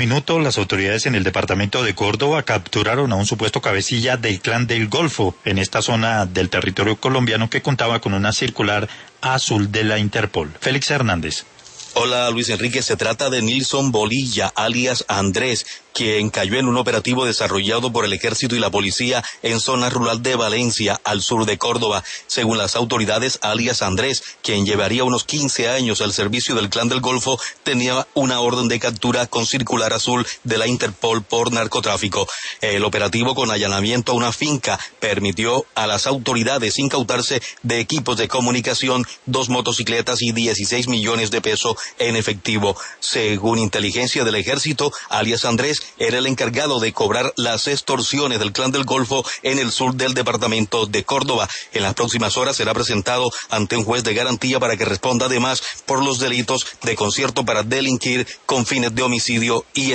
Minuto, las autoridades en el departamento de Córdoba capturaron a un supuesto cabecilla del Clan del Golfo en esta zona del territorio colombiano que contaba con una circular azul de la Interpol. Félix Hernández. Hola Luis Enrique, se trata de Nilson Bolilla, alias Andrés, quien cayó en un operativo desarrollado por el Ejército y la Policía en zona rural de Valencia, al sur de Córdoba. Según las autoridades, alias Andrés, quien llevaría unos 15 años al servicio del Clan del Golfo, tenía una orden de captura con circular azul de la Interpol por narcotráfico. El operativo, con allanamiento a una finca, permitió a las autoridades incautarse de equipos de comunicación, 2 motocicletas y 16 millones de pesos en efectivo. Según inteligencia del Ejército, alias Andrés era el encargado de cobrar las extorsiones del Clan del Golfo en el sur del departamento de Córdoba. En las próximas horas será presentado ante un juez de garantía para que responda además por los delitos de concierto para delinquir con fines de homicidio y